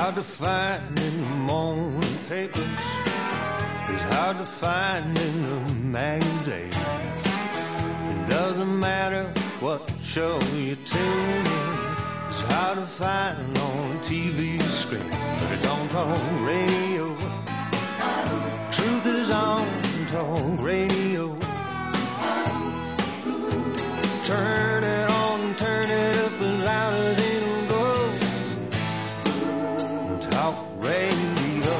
hard to find in the morning papers. It's hard to find in the magazines. It doesn't matter what show you tune in. It's hard to find on TV screen, but it's on talk radio. Truth is on talk radio. Turn it on, turn it up as loud as it'll go. Talk radio.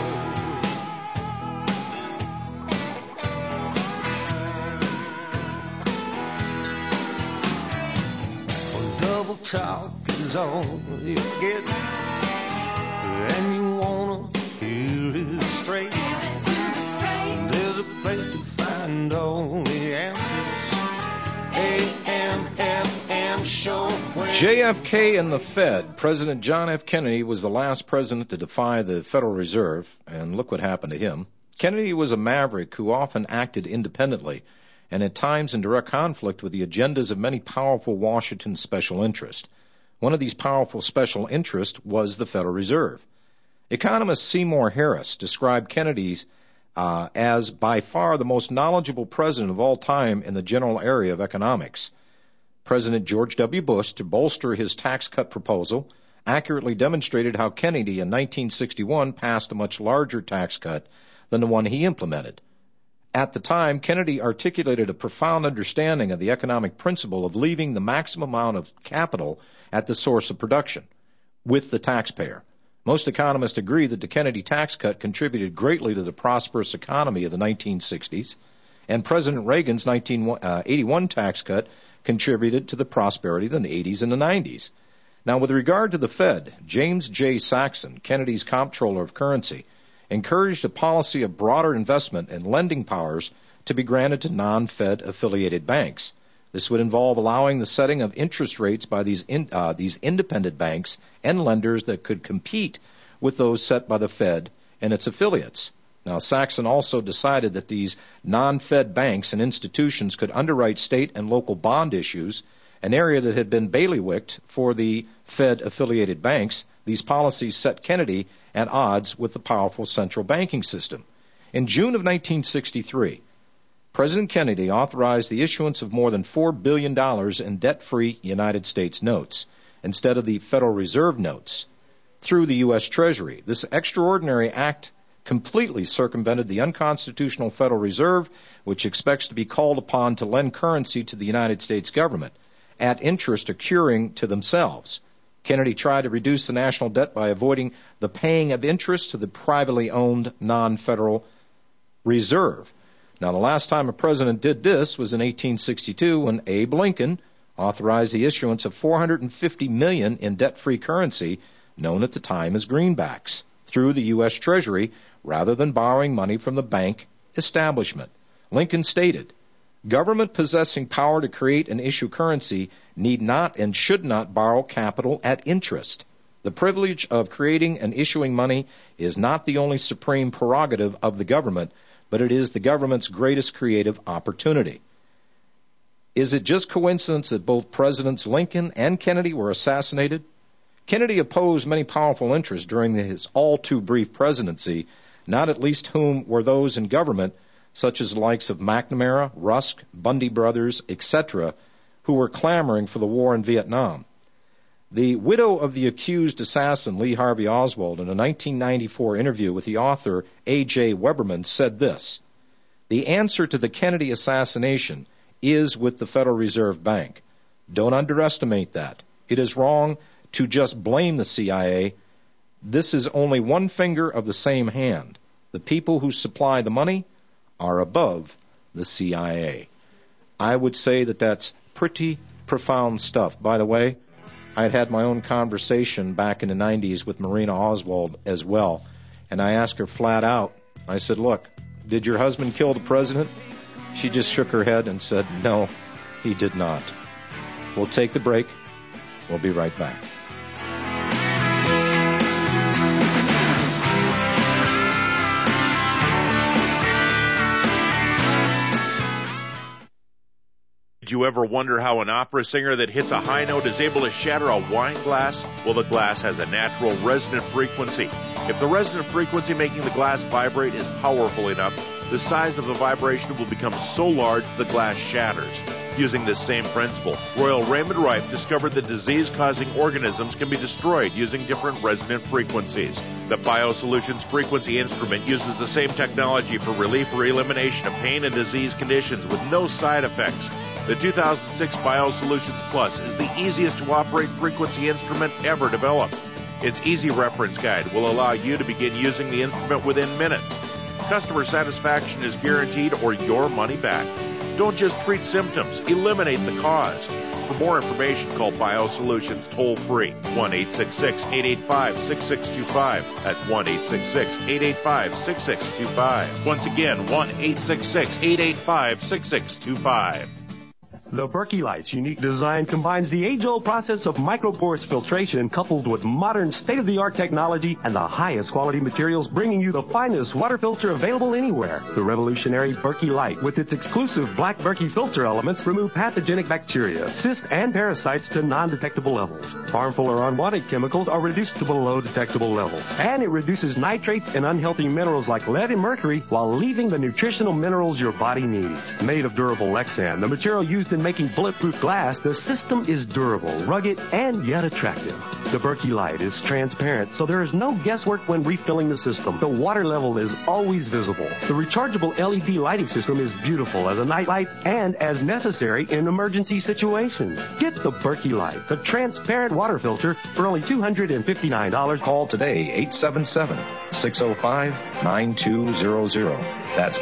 Well, double talk is all you get, and you wanna hear it straight. There's a place to find all the answers. AM show. JFK and the Fed. President John F. Kennedy was the last president to defy the Federal Reserve, and look what happened to him. Kennedy was a maverick who often acted independently, and at times in direct conflict with the agendas of many powerful Washington special interests. One of these powerful special interests was the Federal Reserve. Economist Seymour Harris described Kennedy as by far the most knowledgeable president of all time in the general area of economics. President George W. Bush, to bolster his tax cut proposal, accurately demonstrated how Kennedy in 1961 passed a much larger tax cut than the one he implemented. At the time, Kennedy articulated a profound understanding of the economic principle of leaving the maximum amount of capital at the source of production, with the taxpayer. Most economists agree that the Kennedy tax cut contributed greatly to the prosperous economy of the 1960s, and President Reagan's 1981 tax cut contributed to the prosperity of the 80s and the 90s. Now, with regard to the Fed, James J. Saxon, Kennedy's comptroller of currency, encouraged a policy of broader investment and lending powers to be granted to non-Fed affiliated banks. This would involve allowing the setting of interest rates by these independent banks and lenders that could compete with those set by the Fed and its affiliates. Now, Saxon also decided that these non-Fed banks and institutions could underwrite state and local bond issues, an area that had been bailiwicked for the Fed-affiliated banks. These policies set Kennedy at odds with the powerful central banking system. In June of 1963, President Kennedy authorized the issuance of more than $4 billion in debt-free United States notes instead of the Federal Reserve notes through the U.S. Treasury. This extraordinary act completely circumvented the unconstitutional Federal Reserve, which expects to be called upon to lend currency to the United States government at interest accruing to themselves. Kennedy tried to reduce the national debt by avoiding the paying of interest to the privately owned non-Federal Reserve. Now, the last time a president did this was in 1862 when Abe Lincoln authorized the issuance of $450 million in debt-free currency, known at the time as greenbacks, through the U.S. Treasury rather than borrowing money from the bank establishment. Lincoln stated, "Government possessing power to create and issue currency need not and should not borrow capital at interest. The privilege of creating and issuing money is not the only supreme prerogative of the government, but it is the government's greatest creative opportunity." Is it just coincidence that both Presidents Lincoln and Kennedy were assassinated? Kennedy opposed many powerful interests during his all-too-brief presidency, not at least whom were those in government, such as the likes of McNamara, Rusk, Bundy Brothers, etc., who were clamoring for the war in Vietnam. The widow of the accused assassin, Lee Harvey Oswald, in a 1994 interview with the author A.J. Weberman, said this: "The answer to the Kennedy assassination is with the Federal Reserve Bank. Don't underestimate that. It is wrong to just blame the CIA. This is only one finger of the same hand. The people who supply the money are above the CIA." I would say that that's pretty profound stuff. By the way, I had my own conversation back in the 90s with Marina Oswald as well, and I asked her flat out, I said, "Look, did your husband kill the president?" She just shook her head and said, "No, he did not." We'll take the break. We'll be right back. you ever wonder how an opera singer that hits a high note is able to shatter a wine glass? Well, the glass has a natural resonant frequency. If the resonant frequency making the glass vibrate is powerful enough, the size of the vibration will become so large the glass shatters. Using this same principle, Royal Raymond Rife discovered that disease-causing organisms can be destroyed using different resonant frequencies. The BioSolutions frequency instrument uses the same technology for relief or elimination of pain and disease conditions with no side effects. The 2006 BioSolutions Plus is the easiest to operate frequency instrument ever developed. Its easy reference guide will allow you to begin using the instrument within minutes. Customer satisfaction is guaranteed or your money back. Don't just treat symptoms, eliminate the cause. For more information, call BioSolutions toll-free, 1-866-885-6625. That's 1-866-885-6625. Once again, 1-866-885-6625. The Berkey Light's unique design combines the age-old process of microporous filtration coupled with modern state-of-the-art technology and the highest quality materials, bringing you the finest water filter available anywhere. The revolutionary Berkey Light, with its exclusive black Berkey filter elements, remove pathogenic bacteria, cysts, and parasites to non-detectable levels. Harmful or unwanted chemicals are reduced to below detectable levels. And it reduces nitrates and unhealthy minerals like lead and mercury while leaving the nutritional minerals your body needs. Made of durable Lexan, the material used in making bulletproof glass, the system is durable, rugged, and yet attractive. The Berkey Light is transparent, so there is no guesswork when refilling the system. The water level is always visible. The rechargeable LED lighting system is beautiful as a night light and as necessary in emergency situations. Get the Berkey Light, the transparent water filter, for only $259. Call today, 877-605-9200. That's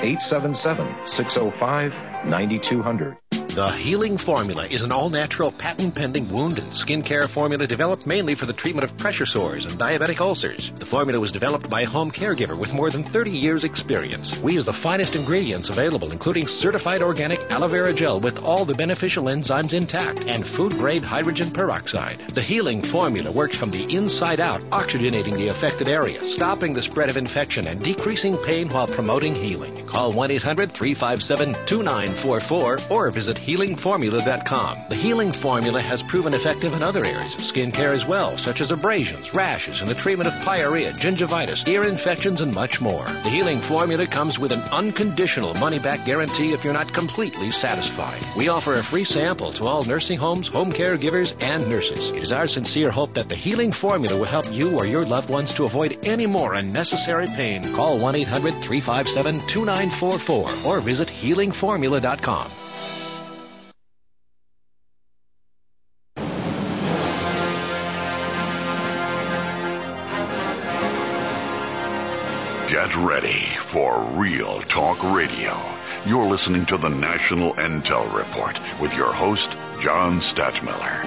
877-605-9200. The Healing Formula is an all-natural, patent-pending wound and skin care formula developed mainly for the treatment of pressure sores and diabetic ulcers. The formula was developed by a home caregiver with more than 30 years' experience. We use the finest ingredients available, including certified organic aloe vera gel with all the beneficial enzymes intact and food-grade hydrogen peroxide. The Healing Formula works from the inside out, oxygenating the affected area, stopping the spread of infection, and decreasing pain while promoting healing. Call 1-800-357-2944 or visit HealingFormula.com. The Healing Formula has proven effective in other areas of skin care as well, such as abrasions, rashes, and the treatment of pyorrhea, gingivitis, ear infections, and much more. The Healing Formula comes with an unconditional money-back guarantee if you're not completely satisfied. We offer a free sample to all nursing homes, home caregivers, and nurses. It is our sincere hope that the Healing Formula will help you or your loved ones to avoid any more unnecessary pain. Call 1-800-357-2944 or visit HealingFormula.com. Get ready for Real Talk Radio. You're listening to the National Intel Report with your host, John Stadtmiller.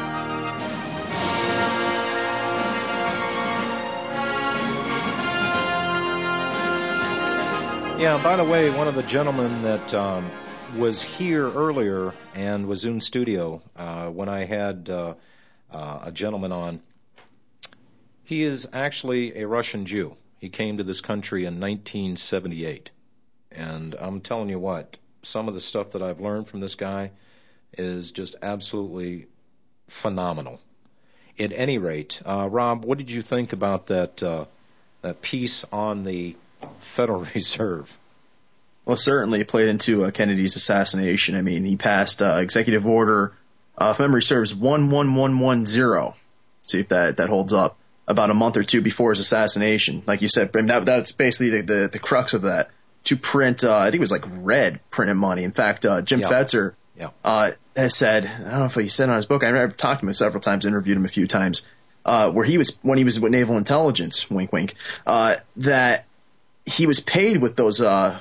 Yeah, by the way, one of the gentlemen that was here earlier and was in studio when I had a gentleman on, he is actually a Russian Jew. He came to this country in 1978. And I'm telling you what, some of the stuff that I've learned from this guy is just absolutely phenomenal. At any rate, Rob, what did you think about that piece on the Federal Reserve? Well, certainly it played into Kennedy's assassination. I mean, he passed Executive Order, if memory serves, 11110. See if that holds up. About a month or two before his assassination. Like you said, I mean, that's basically the crux of that. To print, I think it was like red printed money. In fact, Jim Fetzer has said, I don't know if he said on his book, I've talked to him several times, interviewed him a few times, when he was with Naval Intelligence, wink, wink, that he was paid with those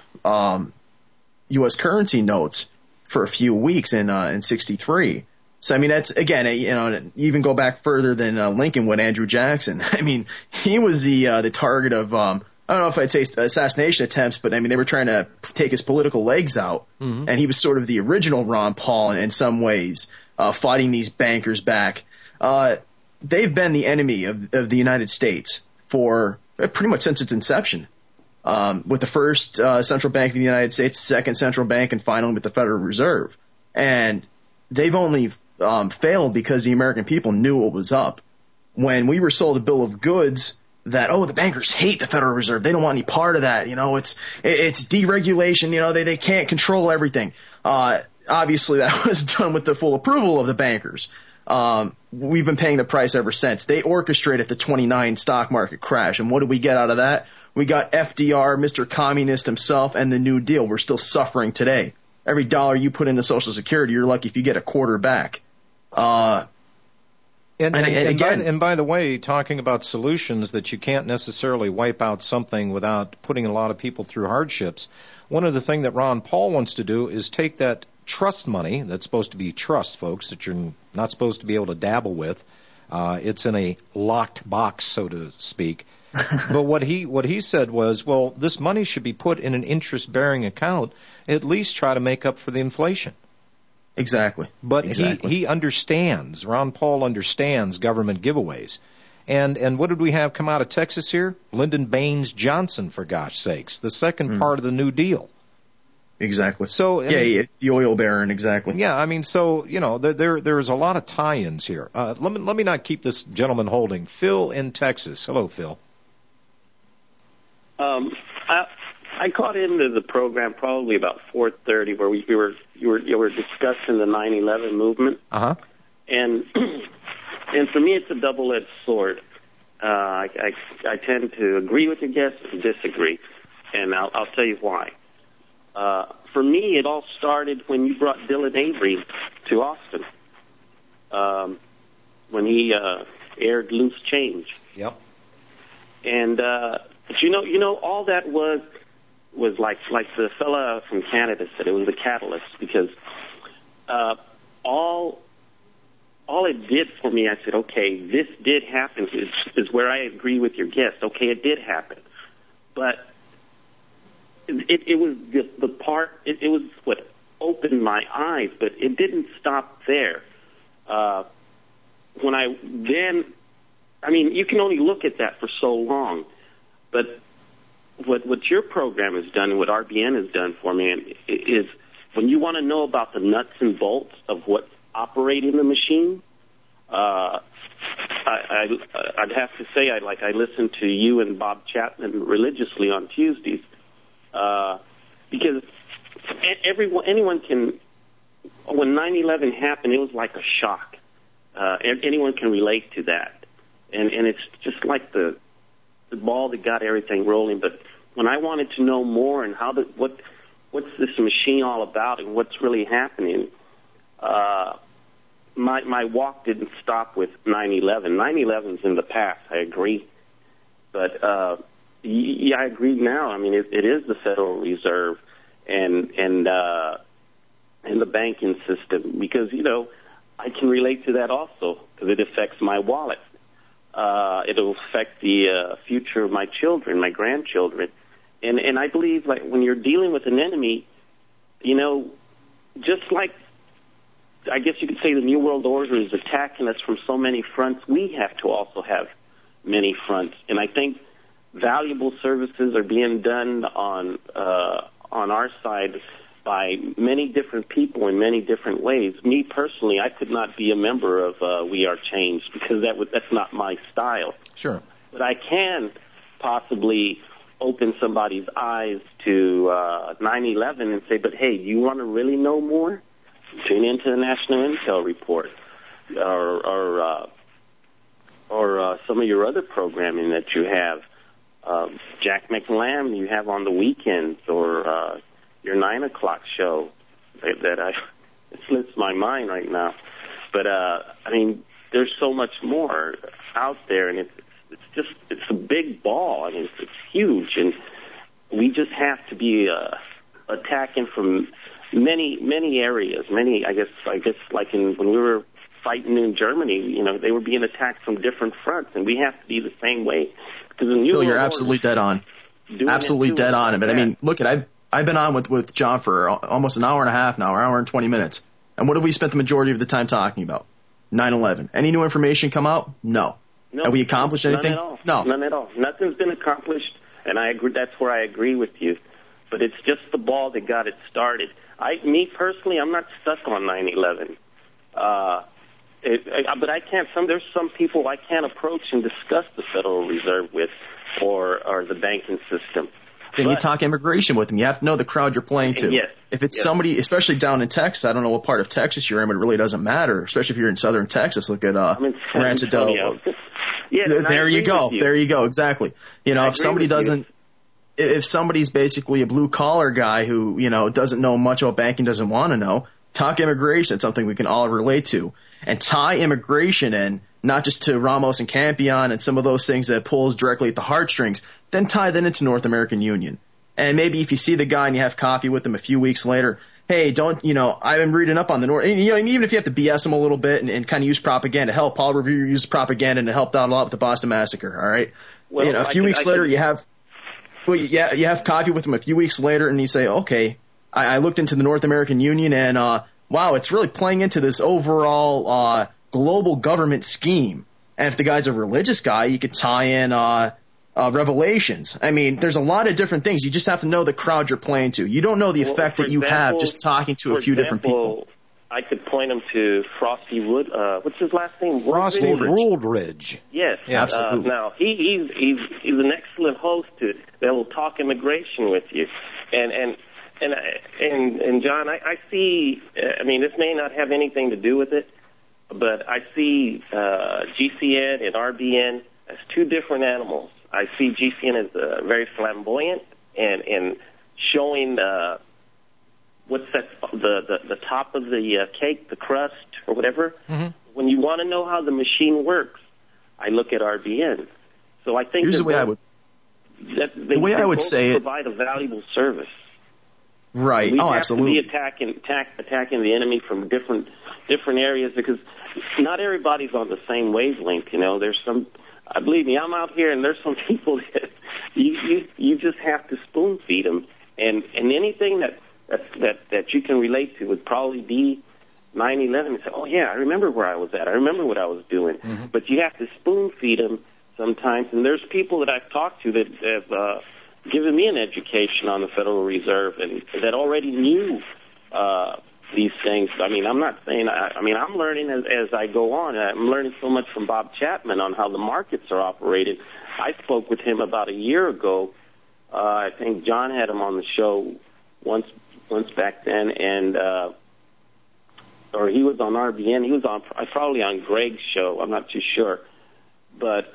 U.S. currency notes for a few weeks in 63. So, I mean, that's, again, even go back further than Lincoln with Andrew Jackson. I mean, he was the target of, I don't know if I'd say assassination attempts, but, I mean, they were trying to take his political legs out. Mm-hmm. And he was sort of the original Ron Paul in some ways, fighting these bankers back. They've been the enemy of the United States for pretty much since its inception. With the first central bank of the United States, second central bank, and finally with the Federal Reserve. And they've only failed because the American people knew what was up. When we were sold a bill of goods that, the bankers hate the Federal Reserve. They don't want any part of that. It's deregulation. They can't control everything. Obviously, that was done with the full approval of the bankers. We've been paying the price ever since. They orchestrated the 29 stock market crash. And what did we get out of that? We got FDR, Mr. Communist himself, and the New Deal. We're still suffering today. Every dollar you put into Social Security, you're lucky if you get a quarter back. And by the way, talking about solutions that you can't necessarily wipe out something without putting a lot of people through hardships, one of the things that Ron Paul wants to do is take that trust money, that's supposed to be trust, folks, that you're not supposed to be able to dabble with. It's in a locked box, so to speak. But what he said was, well, this money should be put in an interest-bearing account, at least try to make up for the inflation. Exactly. But he understands, Ron Paul understands government giveaways. And what did we have come out of Texas here? Lyndon Baines Johnson, for gosh sakes, the second part of the New Deal. Exactly. So the oil baron, exactly. Yeah, there's a lot of tie-ins here. Let me not keep this gentleman holding. Phil in Texas. Hello, Phil. I caught into the program probably about 4:30, where you were discussing the 9/11 movement. And for me, it's a double-edged sword. I tend to agree with your guests and disagree, and I'll tell you why. For me, it all started when you brought Dylan Avery to Austin, when he aired Loose Change. Yep. And but you know, all that was like the fella from Canada said, it was a catalyst, because all it did for me, I said, okay, this did happen, is where I agree with your guest. Okay, it did happen, but it was the part. It was what opened my eyes, but it didn't stop there. You can only look at that for so long, but what your program has done and what RBN has done for me is when you want to know about the nuts and bolts of what's operating the machine. I'd have to say I listen to you and Bob Chapman religiously on Tuesdays, because anyone can. When 9/11 happened, it was like a shock. Anyone can relate to that, and it's just like the ball that got everything rolling. But when I wanted to know more and what's this machine all about and what's really happening, my walk didn't stop with 9/11. 9/11's in the past, I agree, but I agree now. I mean, it is the Federal Reserve and the banking system, because I can relate to that also, because it affects my wallet. It'll affect the future of my children, my grandchildren. And I believe, like, when you're dealing with an enemy, just like, I guess you could say the New World Order is attacking us from so many fronts, we have to also have many fronts. And I think valuable services are being done on our side by many different people in many different ways. Me personally, I could not be a member of We Are Changed, because that's not my style. Sure. But I can possibly open somebody's eyes to 9/11 and say, but hey, do you want to really know more? Tune into the National Intel Report or some of your other programming that you have. Jack McLam you have on the weekends, or your 9 o'clock show it slips my mind right now. But there's so much more out there, and it's a big ball. I mean, it's huge, and we just have to be attacking from many areas. I guess like when we were fighting in Germany, they were being attacked from different fronts, and we have to be the same way. Because Phil, you're absolutely dead on. Absolutely dead on. But I mean, look I've been on with John for almost an hour and a half now, an hour and 20 minutes. And what have we spent the majority of the time talking about? 9/11. Any new information come out? No. Have we accomplished anything? None at all. No. None at all. Nothing's been accomplished, and I agree. That's where I agree with you. But it's just the ball that got it started. Me personally, I'm not stuck on 9/11. But I can't. There's some people I can't approach and discuss the Federal Reserve with, or the banking system. Then you talk immigration with them. You have to know the crowd you're playing to. Yes. If it's somebody, especially down in Texas, I don't know what part of Texas you're in, but it really doesn't matter. Especially if you're in southern Texas. Look at Rancido. Yes, there you go. There you go. Exactly. If somebody doesn't. If somebody's basically a blue-collar guy who, doesn't know much about banking, doesn't want to know, talk immigration. It's something we can all relate to. And tie immigration in, not just to Ramos and Campion and some of those things that pulls directly at the heartstrings, then tie that into North American Union. And maybe if you see the guy and you have coffee with him a few weeks later, hey, I've been reading up on the North, even if you have to BS him a little bit and kind of use propaganda. Hell, Paul Revere used propaganda and it helped out a lot with the Boston Massacre, all right? Well, a few weeks later, you have coffee with him a few weeks later, and you say, okay, I looked into the North American Union, and wow, it's really playing into this overall global government scheme. And if the guy's a religious guy, you could tie in Revelations. I mean, there's a lot of different things. You just have to know the crowd you're playing to. You don't know the effect that you have just talking to a few different people. I could point him to Frosty Wood. What's his last name? Frosty Woodridge. Yes, absolutely. Now he's an excellent host that will talk immigration with you, and John, I see. I mean, this may not have anything to do with it, but I see GCN and RBN as two different animals. I see GCN as very flamboyant and showing what's that, the top of the cake, the crust or whatever. Mm-hmm. When you want to know how the machine works, I look at RBN. So I think here's the way I would say it. Provide a valuable service. Right. We have absolutely. To be attacking the enemy from different areas, because not everybody's on the same wavelength. There's some. Believe me, I'm out here, and there's some people that you just have to spoon feed them, and anything that you can relate to would probably be 9/11. And say, oh yeah, I remember where I was at. I remember what I was doing. Mm-hmm. But you have to spoon feed them sometimes, and there's people that I've talked to that have given me an education on the Federal Reserve and that already knew these things. I mean, I'm not saying. I'm learning as I go on. I'm learning so much from Bob Chapman on how the markets are operated. I spoke with him about a year ago. I think John had him on the show once back then, and or he was on RBN. He was on probably on Greg's show. I'm not too sure, but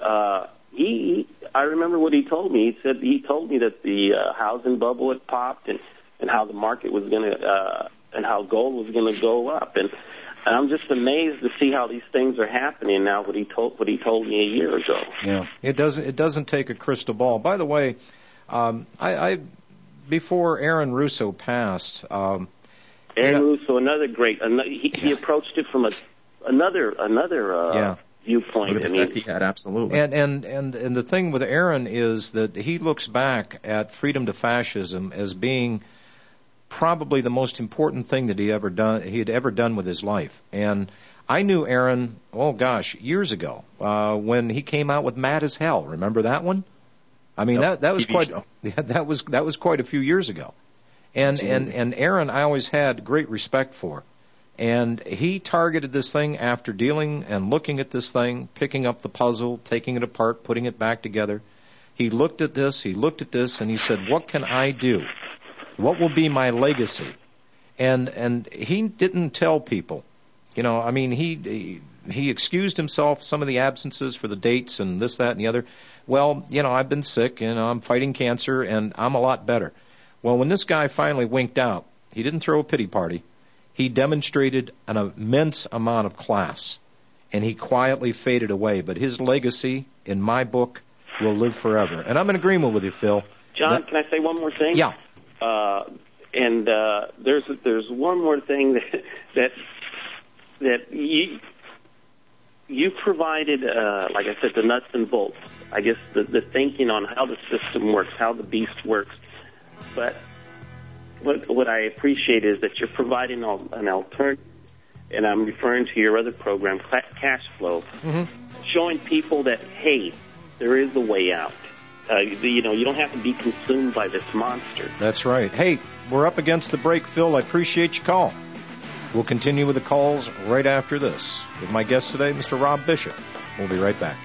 I remember what he told me. He told me that the housing bubble had popped and how the market was going to and how gold was going to go up, and I'm just amazed to see how these things are happening now. What he told me a year ago. Yeah, it doesn't take a crystal ball. By the way, I before Aaron Russo passed. Aaron Russo, another great. He approached it from another viewpoint. What effect he had, absolutely. And the thing with Aaron is that he looks back at freedom to fascism as being probably the most important thing that he had ever done with his life. And I knew Aaron, years ago, when he came out with Mad as Hell. Remember that one? I mean, that was quite that was quite a few years ago. And Aaron I always had great respect for. And he targeted this thing after dealing and looking at this thing, picking up the puzzle, taking it apart, putting it back together. He looked at this, and he said, what can I do? What will be my legacy? And he didn't tell people. He excused himself, some of the absences for the dates and this, that, and the other. Well, I've been sick, I'm fighting cancer, and I'm a lot better. Well, when this guy finally winked out, he didn't throw a pity party. He demonstrated an immense amount of class, and he quietly faded away. But his legacy, in my book, will live forever. And I'm in agreement with you, Phil. John, can I say one more thing? Yeah. And there's one more thing that you provided, like I said, the nuts and bolts. I guess the thinking on how the system works, how the beast works. But what I appreciate is that you're providing an alternative, and I'm referring to your other program, Cash Flow, showing people that, hey, there is a way out. You don't have to be consumed by this monster. That's right. Hey, we're up against the break, Phil. I appreciate your call. We'll continue with the calls right after this with my guest today, Mr. Rob Bishop. We'll be right back.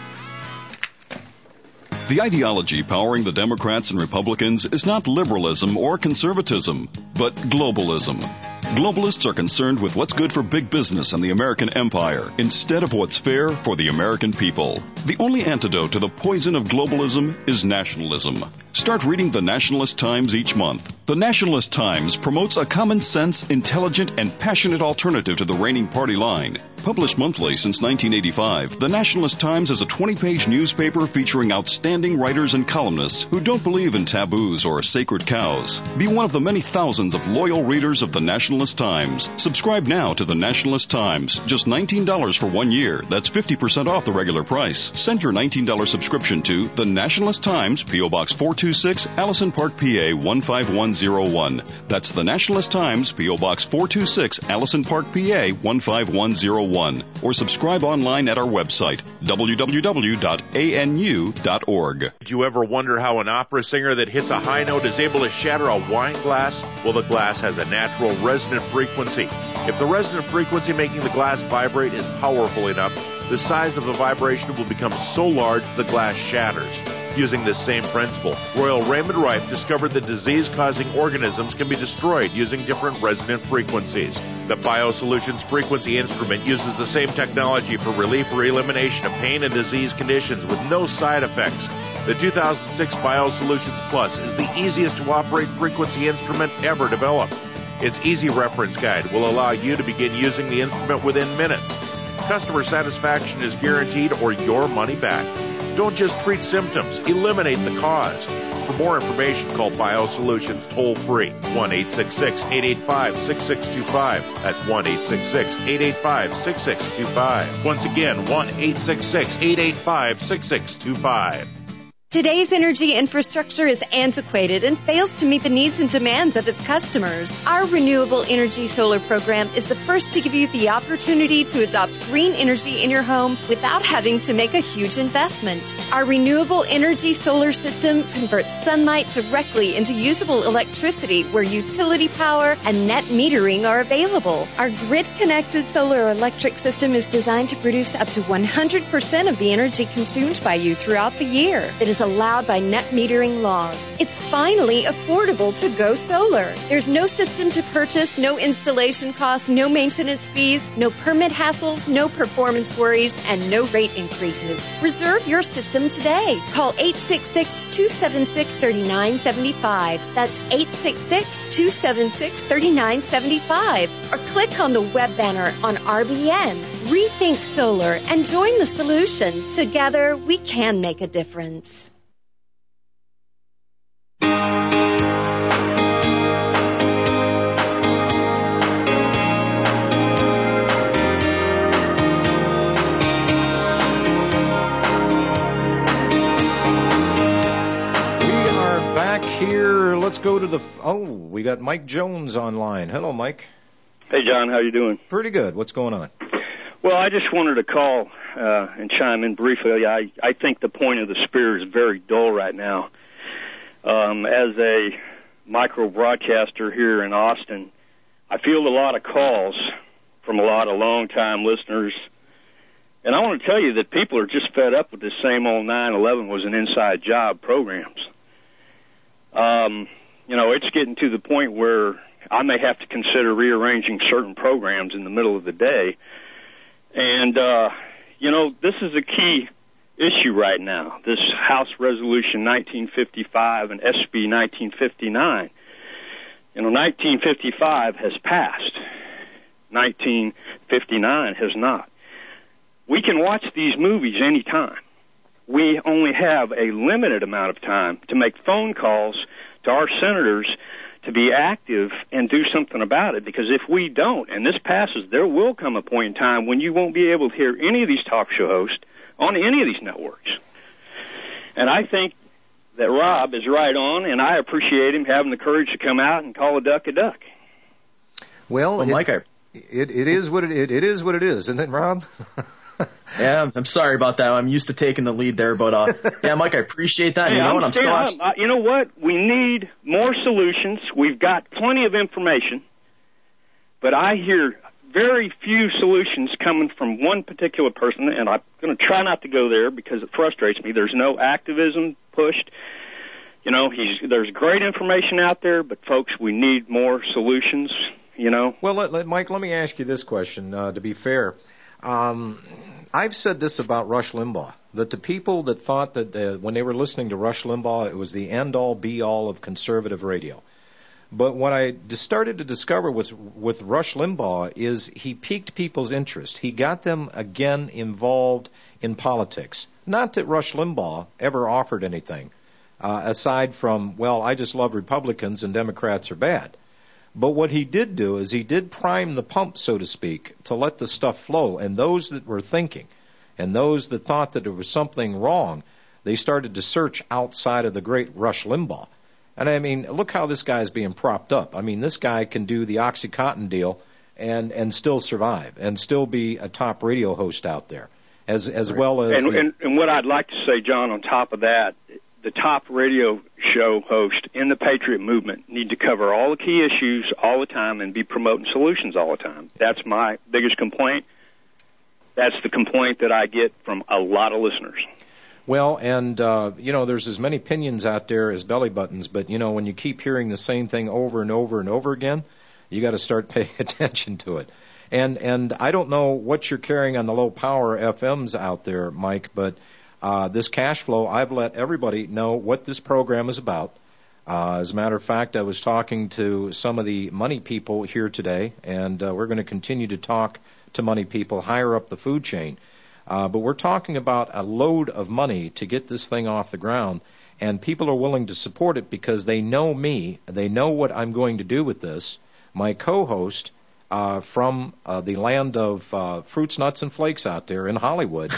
The ideology powering the Democrats and Republicans is not liberalism or conservatism, but globalism. Globalists are concerned with what's good for big business and the American empire instead of what's fair for the American people. The only antidote to the poison of globalism is nationalism. Start reading the Nationalist Times each month. The Nationalist Times promotes a common sense, intelligent, and passionate alternative to the reigning party line. Published monthly since 1985, the Nationalist Times is a 20-page newspaper featuring outstanding writers and columnists who don't believe in taboos or sacred cows. Be one of the many thousands of loyal readers of the Nationalist Times. Subscribe now to the Nationalist Times. Just $19 for 1 year. That's 50% off the regular price. Send your $19 subscription to the Nationalist Times, P.O. Box 426, Allison Park, PA 15101. That's the Nationalist Times, P.O. Box 426, Allison Park, PA 15101. Or subscribe online at our website, www.anu.org. Did you ever wonder how an opera singer that hits a high note is able to shatter a wine glass? Well, the glass has a natural resonant frequency. If the resonant frequency making the glass vibrate is powerful enough, the size of the vibration will become so large the glass shatters. Using this same principle, Royal Raymond Rife discovered that disease-causing organisms can be destroyed using different resonant frequencies. The BioSolutions frequency instrument uses the same technology for relief or elimination of pain and disease conditions with no side effects. The 2006 BioSolutions Plus is the easiest to operate frequency instrument ever developed. Its easy reference guide will allow you to begin using the instrument within minutes. Customer satisfaction is guaranteed or your money back. Don't just treat symptoms, eliminate the cause. For more information, call BioSolutions toll-free, 1-866-885-6625. That's 1-866-885-6625. Once again, 1-866-885-6625. Today's energy infrastructure is antiquated and fails to meet the needs and demands of its customers. Our Renewable Energy Solar program is the first to give you the opportunity to adopt green energy in your home without having to make a huge investment. Our Renewable Energy Solar system converts sunlight directly into usable electricity where utility power and net metering are available. Our grid-connected solar electric system is designed to produce up to 100% of the energy consumed by you throughout the year. It is allowed by net metering laws. It's finally affordable to go solar. There's no system to purchase, no installation costs, no maintenance fees, no permit hassles, no performance worries, and no rate increases. Reserve your system today. Call 866-276-3975. That's 866-276-3975. Or click on the web banner on RBN. Rethink Solar and join the solution. Together, we can make a difference. Here, let's go to we got Mike Jones online. Hello, Mike. Hey, John, how you doing? Pretty good. What's going on? Well, I just wanted to call and chime in briefly. I think the point of the spear is very dull right now. As a micro broadcaster here in Austin, I field a lot of calls from a lot of long-time listeners, and I want to tell you that people are just fed up with this same old 9/11 was an inside job programs. It's getting to the point where I may have to consider rearranging certain programs in the middle of the day. And, this is a key issue right now, this House Resolution 1955 and SB 1959. 1955 has passed. 1959 has not. We can watch these movies anytime. We only have a limited amount of time to make phone calls to our senators to be active and do something about it, because if we don't, and this passes, there will come a point in time when you won't be able to hear any of these talk show hosts on any of these networks. And I think that Rob is right on, and I appreciate him having the courage to come out and call a duck a duck. Well, Mike, it is what it is, isn't it, Rob? Yeah, I'm sorry about that. I'm used to taking the lead there, but yeah, Mike, I appreciate that. Hey, you know what? You know what? We need more solutions. We've got plenty of information, but I hear very few solutions coming from one particular person, and I'm going to try not to go there because it frustrates me. There's no activism pushed. You know, there's great information out there, but folks, we need more solutions. You know. Well, Mike, let me ask you this question. To be fair. I've said this about Rush Limbaugh, that the people that thought that when they were listening to Rush Limbaugh, it was the end-all, be-all of conservative radio. But what I started to discover with Rush Limbaugh is he piqued people's interest. He got them again involved in politics. Not that Rush Limbaugh ever offered anything, aside from, well, I just love Republicans and Democrats are bad. But what he did do is he did prime the pump, so to speak, to let the stuff flow. And those that were thinking and those that thought that there was something wrong, they started to search outside of the great Rush Limbaugh. And, I mean, look how this guy's being propped up. I mean, this guy can do the OxyContin deal and still survive and still be a top radio host out there, as right. Well as... And what I'd like to say, John, on top of that, the top radio show host in the Patriot movement need to cover all the key issues all the time and be promoting solutions all the time. That's my biggest complaint. That's the complaint that I get from a lot of listeners. Well, and, you know, there's as many opinions out there as belly buttons, but, you know, when you keep hearing the same thing over and over and over again, you got to start paying attention to it. And I don't know what you're carrying on the low power FMs out there, Mike, but this cash flow, I've let everybody know what this program is about. As a matter of fact, I was talking to some of the money people here today, and we're going to continue to talk to money people higher up the food chain. But we're talking about a load of money to get this thing off the ground, and people are willing to support it because they know me. They know what I'm going to do with this. My co-host from the land of fruits, nuts, and flakes out there in Hollywood,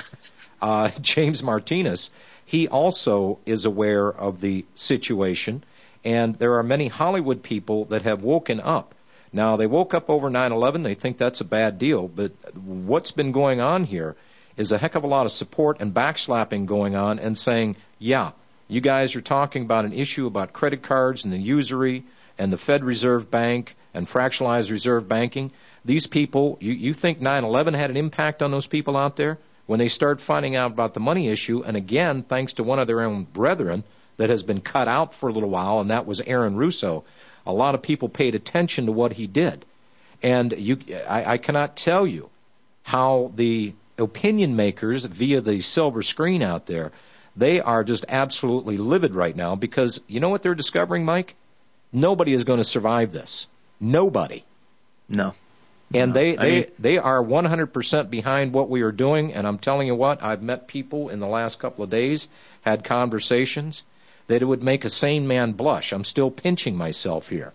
James Martinez, he also is aware of the situation, and there are many Hollywood people that have woken up. Now, they woke up over 9/11. They think that's a bad deal, but what's been going on here is a heck of a lot of support and backslapping going on and saying, yeah, you guys are talking about an issue about credit cards and the usury and the Fed Reserve Bank and fractionalized reserve banking. These people, you think 9/11 had an impact on those people out there? When they start finding out about the money issue, and again, thanks to one of their own brethren that has been cut out for a little while, and that was Aaron Russo, a lot of people paid attention to what he did. And I cannot tell you how the opinion makers via the silver screen out there, they are just absolutely livid right now because you know what they're discovering, Mike? Nobody is going to survive this. Nobody. No. And they are 100% behind what we are doing, and I'm telling you what, I've met people in the last couple of days, had conversations, that it would make a sane man blush. I'm still pinching myself here.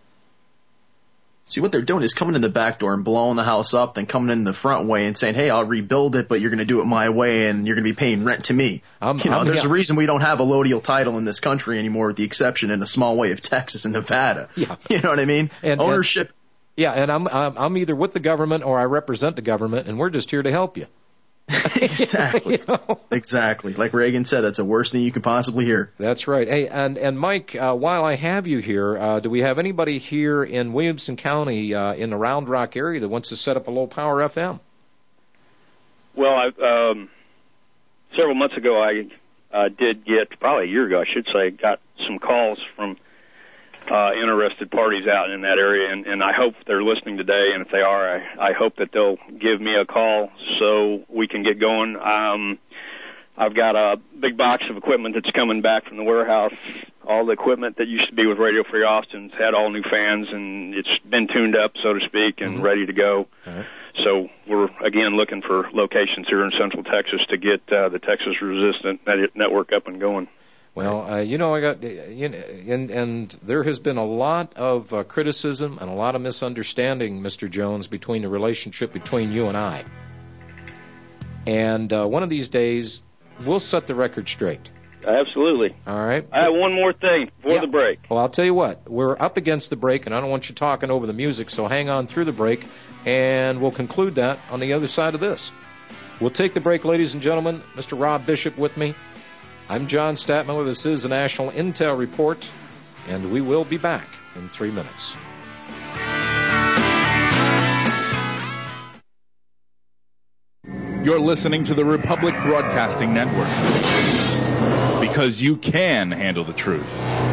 See, what they're doing is coming in the back door and blowing the house up and coming in the front way and saying, hey, I'll rebuild it, but you're going to do it my way and you're going to be paying rent to me. There's a reason we don't have a allodial title in this country anymore, with the exception in a small way of Texas and Nevada. Yeah. You know what I mean? And ownership. And I'm either with the government or I represent the government, and we're just here to help you. Exactly. You know? Exactly. Like Reagan said, that's the worst thing you could possibly hear. That's right. Hey, and Mike, while I have you here, do we have anybody here in Williamson County in the Round Rock area that wants to set up a low power FM? Well, several months ago, I did get, probably a year ago, I should say, got some calls from interested parties out in that area, and I hope they're listening today, and if they are, I hope that they'll give me a call so we can get going. I've got a big box of equipment that's coming back from the warehouse. All the equipment that used to be with Radio Free Austin's had all new fans, and it's been tuned up, so to speak, and ready to go. Right. So we're, again, looking for locations here in Central Texas to get the Texas Resistant Network up and going. Well, I got, and there has been a lot of criticism and a lot of misunderstanding, Mr. Jones, between the relationship between you and I. And one of these days, we'll set the record straight. Absolutely. All right. I have one more thing before the break. Well, I'll tell you what. We're up against the break, and I don't want you talking over the music, so hang on through the break, and we'll conclude that on the other side of this. We'll take the break, ladies and gentlemen. Mr. Rob Bishop with me. I'm John Statmiller. This is the National Intel Report, and we will be back in 3 minutes. You're listening to the Republic Broadcasting Network, because you can handle the truth.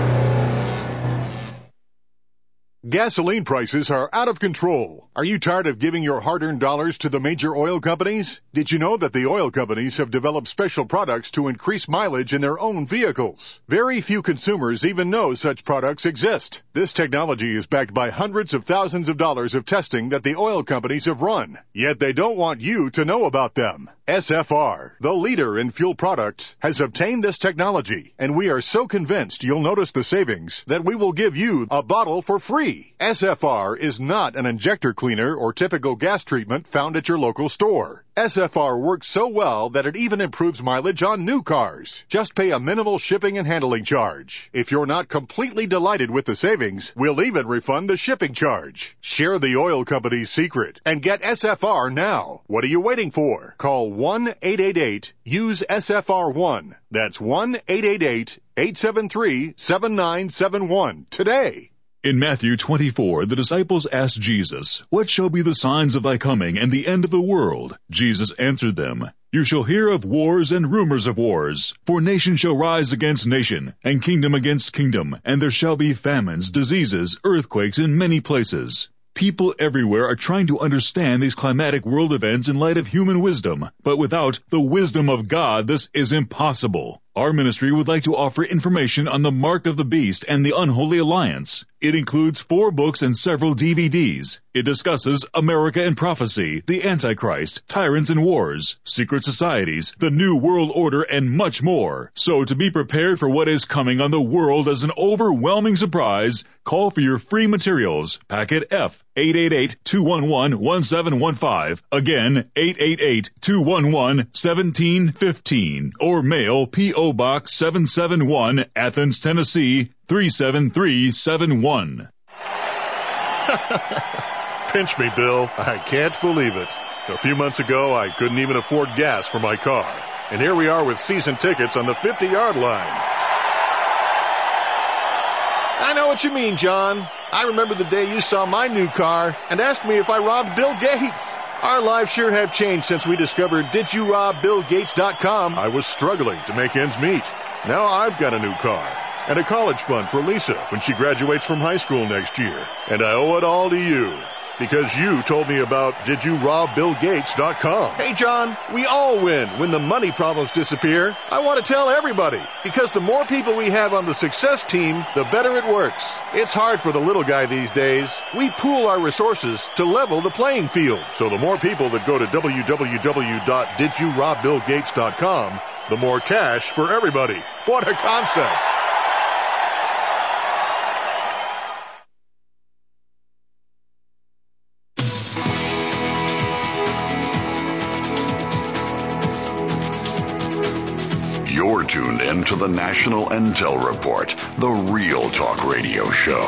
Gasoline prices are out of control. Are you tired of giving your hard-earned dollars to the major oil companies? Did you know that the oil companies have developed special products to increase mileage in their own vehicles? Very few consumers even know such products exist. This technology is backed by hundreds of thousands of dollars of testing that the oil companies have run. Yet they don't want you to know about them. SFR, the leader in fuel products, has obtained this technology, and we are so convinced you'll notice the savings that we will give you a bottle for free. SFR is not an injector cleaner or typical gas treatment found at your local store. SFR works so well that it even improves mileage on new cars. Just pay a minimal shipping and handling charge. If you're not completely delighted with the savings, we'll even refund the shipping charge. Share the oil company's secret and get SFR now. What are you waiting for? Call 1-888-USE-SFR1. That's 1-888-873-7971 today. In Matthew 24, the disciples asked Jesus, "What shall be the signs of thy coming and the end of the world?" Jesus answered them, "You shall hear of wars and rumors of wars. For nation shall rise against nation, and kingdom against kingdom, and there shall be famines, diseases, earthquakes in many places." People everywhere are trying to understand these climatic world events in light of human wisdom, but without the wisdom of God, this is impossible. Our ministry would like to offer information on the Mark of the Beast and the Unholy Alliance. It includes 4 books and several DVDs. It discusses America and prophecy, the Antichrist, tyrants and wars, secret societies, the New World Order, and much more. So to be prepared for what is coming on the world as an overwhelming surprise, call for your free materials. Packet F, 888-211-1715. Again, 888-211-1715. Or mail P.O. Box 771, Athens, Tennessee, 37371. Pinch me, Bill. I can't believe it. A few months ago, I couldn't even afford gas for my car. And here we are with season tickets on the 50-yard line. I know what you mean, John. I remember the day you saw my new car and asked me if I robbed Bill Gates. Our lives sure have changed since we discovered DidYouRobBillGates.com. I was struggling to make ends meet. Now I've got a new car and a college fund for Lisa when she graduates from high school next year. And I owe it all to you because you told me about DidYouRobBillGates.com. Hey, John, we all win when the money problems disappear. I want to tell everybody because the more people we have on the success team, the better it works. It's hard for the little guy these days. We pool our resources to level the playing field. So the more people that go to www.DidYouRobBillGates.com, the more cash for everybody. What a concept. You're tuned in to the National Intel Report, the Real Talk Radio Show.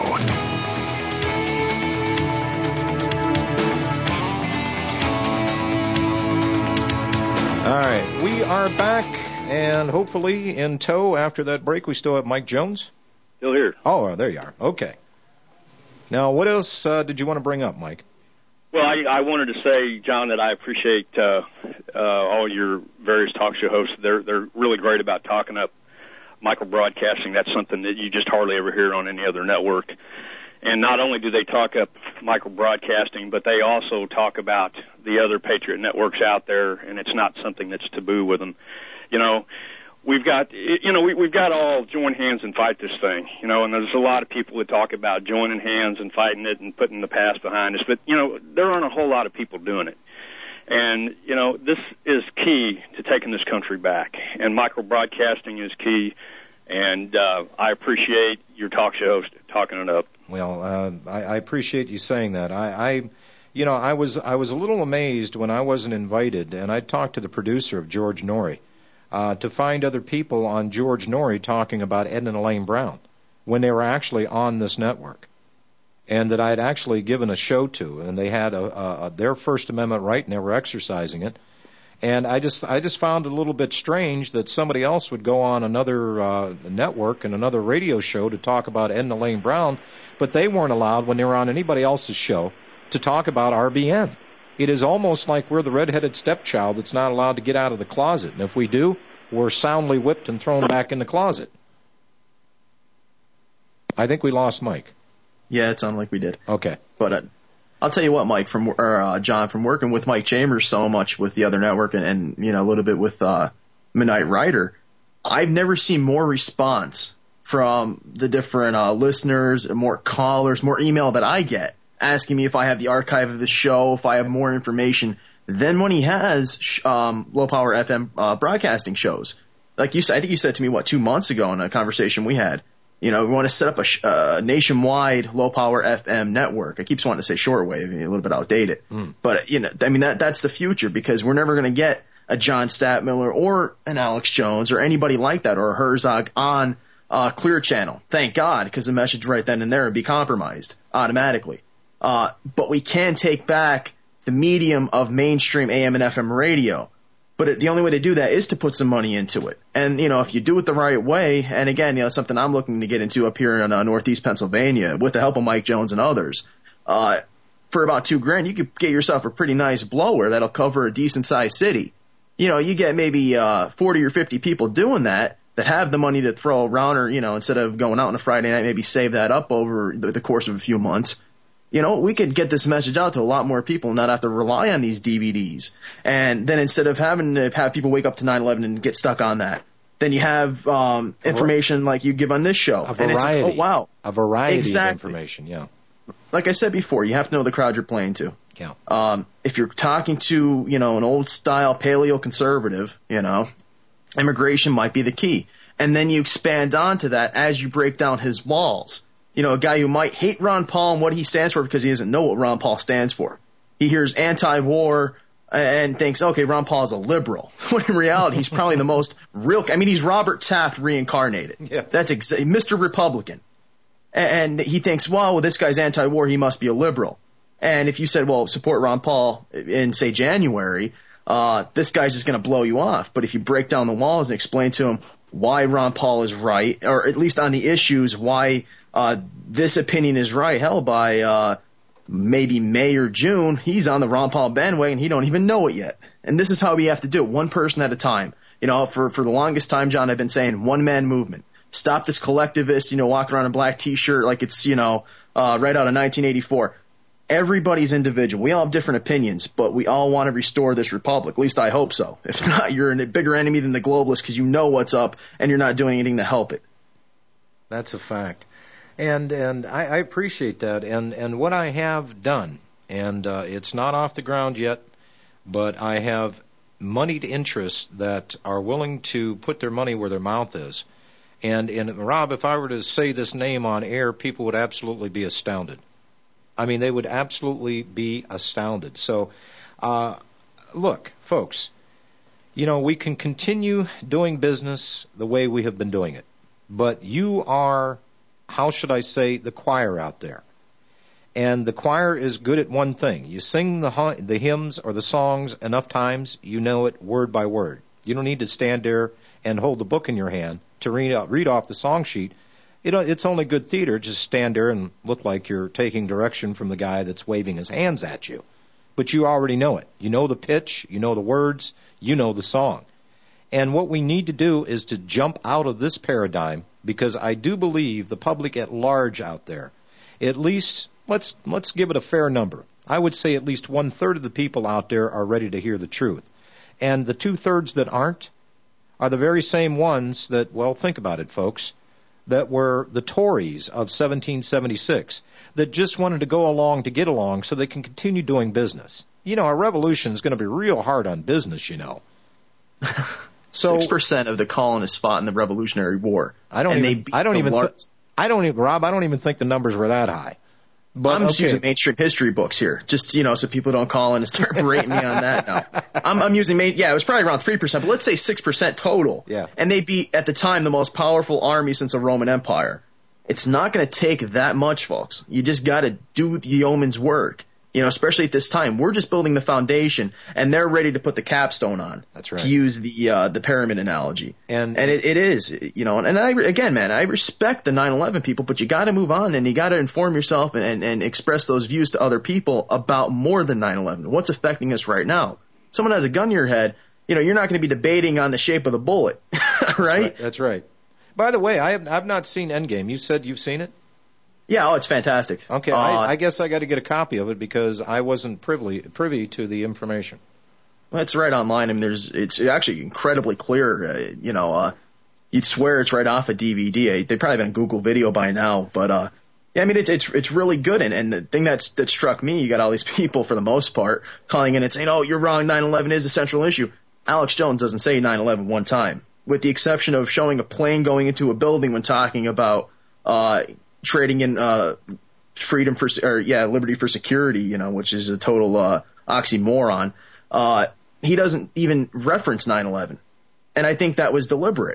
All right, we are back, and hopefully in tow after that break. We still have Mike Jones. Still here. Oh, there you are. Okay. Now, what else did you want to bring up, Mike? Well, I wanted to say, John, that I appreciate all your various talk show hosts. They're really great about talking up microbroadcasting. That's something that you just hardly ever hear on any other network. And not only do they talk up microbroadcasting, but they also talk about the other Patriot networks out there, and it's not something that's taboo with them. You know, we've got all join hands and fight this thing, you know, and there's a lot of people that talk about joining hands and fighting it and putting the past behind us, but, you know, there aren't a whole lot of people doing it. And, you know, this is key to taking this country back, and microbroadcasting is key, and I appreciate your talk show host talking it up. Well, I appreciate you saying that. I was a little amazed when I wasn't invited, and I talked to the producer of George Noory, to find other people on George Noory talking about Ed and Elaine Brown when they were actually on this network, and that I had actually given a show to, and they had their First Amendment right, and they were exercising it. And I just found it a little bit strange that somebody else would go on another network and another radio show to talk about Edna Lane Brown, but they weren't allowed when they were on anybody else's show to talk about RBN. It is almost like we're the redheaded stepchild that's not allowed to get out of the closet. And if we do, we're soundly whipped and thrown back in the closet. I think we lost Mike. Yeah, it sounded like we did. Okay. But I'll tell you what, Mike, John, from working with Mike Chambers so much with the other network and a little bit with Midnight Rider, I've never seen more response from the different listeners, more callers, more email that I get asking me if I have the archive of the show, if I have more information than when he has low power FM broadcasting shows. Like you said, I think you said to me, 2 months ago in a conversation we had, we want to set up a nationwide low power FM network. I keep wanting to say shortwave, a little bit outdated. But, that's the future, because we're never going to get a John Statmiller or an Alex Jones or anybody like that or a Herzog on Clear Channel. Thank God, because the message right then and there would be compromised automatically. But we can take back the medium of mainstream AM and FM radio. But the only way to do that is to put some money into it. And, if you do it the right way, and again, it's something I'm looking to get into up here in Northeast Pennsylvania with the help of Mike Jones and others, for about $2,000, you could get yourself a pretty nice blower that'll cover a decent sized city. You get maybe 40 or 50 people doing that have the money to throw around, or, instead of going out on a Friday night, maybe save that up over the course of a few months. We could get this message out to a lot more people and not have to rely on these DVDs. And then instead of having to have people wake up to 9/11 and get stuck on that, then you have information like you give on this show. A variety. And it's like, oh, wow. A variety exactly. of information, yeah. Like I said before, you have to know the crowd you're playing to. Yeah. If you're talking to, an old-style paleo-conservative, immigration might be the key. And then you expand onto that as you break down his walls. A guy who might hate Ron Paul and what he stands for because he doesn't know what Ron Paul stands for. He hears anti-war and thinks, okay, Ron Paul is a liberal. When in reality, he's probably the most real. He's Robert Taft reincarnated. Yeah. That's Mr. Republican. And he thinks, well, this guy's anti-war, he must be a liberal. And if you said, well, support Ron Paul in, say, January, this guy's just going to blow you off. But if you break down the walls and explain to him why Ron Paul is right, or at least on the issues why this opinion is right, hell, by maybe May or June, he's on the Ron Paul bandwagon. He don't even know it yet. And this is how we have to do it, one person at a time. For the longest time, John, I've been saying one-man movement. Stop this collectivist, walking around in a black T-shirt like it's, right out of 1984. Everybody's individual. We all have different opinions, but we all want to restore this republic. At least I hope so. If not, you're a bigger enemy than the globalists because you know what's up and you're not doing anything to help it. That's a fact. And I appreciate that. And what I have done, and it's not off the ground yet, but I have moneyed interests that are willing to put their money where their mouth is. And Rob, if I were to say this name on air, people would absolutely be astounded. They would absolutely be astounded. So, look, folks, we can continue doing business the way we have been doing it. But you are, how should I say, the choir out there. And the choir is good at one thing. You sing the hymns or the songs enough times, you know it word by word. You don't need to stand there and hold the book in your hand to read off the song sheet. It's only good theater. Just stand there and look like you're taking direction from the guy that's waving his hands at you. But you already know it. You know the pitch, you know the words, you know the song. And what we need to do is to jump out of this paradigm, because I do believe the public at large out there, at least, let's give it a fair number. I would say at least 1/3 of the people out there are ready to hear the truth. And the 2/3 that aren't are the very same ones that, well, think about it, folks, that were the Tories of 1776, that just wanted to go along to get along so they can continue doing business. A revolution is going to be real hard on business, So 6% of the colonists fought in the Revolutionary War. Rob, I don't even think the numbers were that high. But I'm just using mainstream history books here, just, so people don't call in and start berating me on that now. I'm using, it was probably around 3%, but let's say 6% total. Yeah. And they'd be, at the time, the most powerful army since the Roman Empire. It's not going to take that much, folks. You just got to do the yeoman's work. especially at this time. We're just building the foundation, and they're ready to put the capstone on. That's right. To use the pyramid analogy. And it is, and I respect the 9/11 people, but you got to move on, and you got to inform yourself and express those views to other people about more than 9/11. What's affecting us right now? Someone has a gun to your head, you're not going to be debating on the shape of the bullet, right? That's right. By the way, I've not seen Endgame. You said you've seen it? Yeah, it's fantastic. Okay, I guess I got to get a copy of it because I wasn't privy to the information. Well, it's right online. I mean, it's actually incredibly clear. You'd swear it's right off a DVD. They probably have it on Google Video by now, but yeah, I mean, it's really good. And the thing that struck me, you got all these people for the most part calling in and saying, "Oh, you're wrong. 9/11 is a central issue." Alex Jones doesn't say 9/11 one time, with the exception of showing a plane going into a building when talking about trading in liberty for security, which is a total oxymoron. He doesn't even reference 9/11, and I think that was deliberate.